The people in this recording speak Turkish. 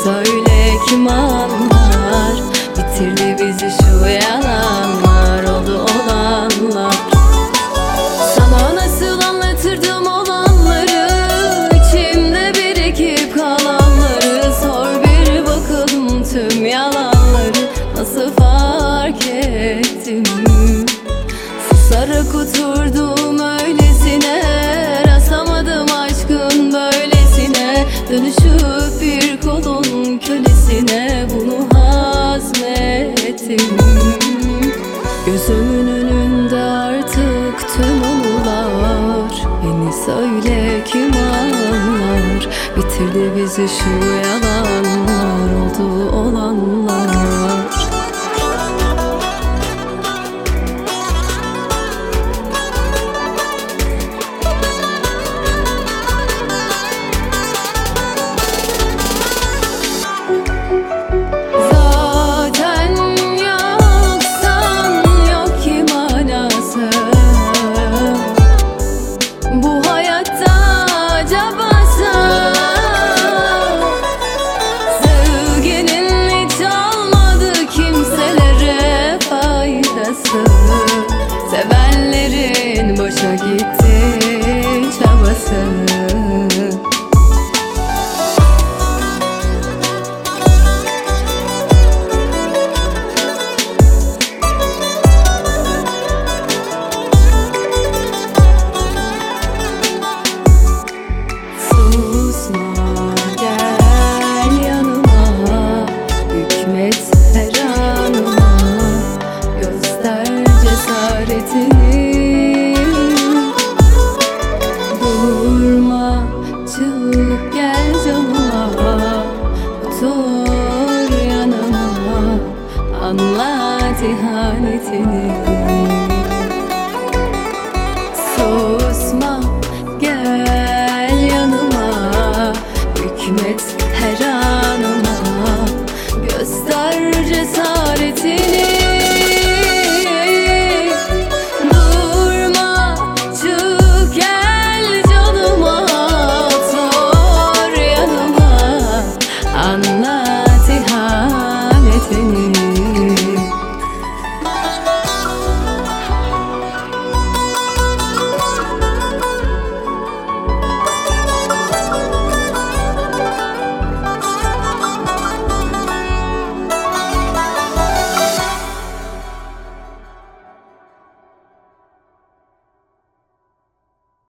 söyle kim anlar? Bitirdi bizi şu yalanlar, oldu olanlar. Sana nasıl anlatırdım olanları, içimde birikip kalanları. Sor bir bakalım tüm yalanları, nasıl fark ettim? Susarak oturdum öylesine, rastlamadım aşkın böylesine. Dönüşüp bir kolun kölesine bunu hazmettim. Gözümün önünde artık tüm anılar, beni söyle kim anlar? Bitirdi bizi şu yalanlar, oldu olanlar. Sevenlerin boşa gitti çabası. Susma, gel yanıma, hükmet her anıma, göster cesaretini. Durma, çık gel canıma, otur yanıma, anlat ihanetini.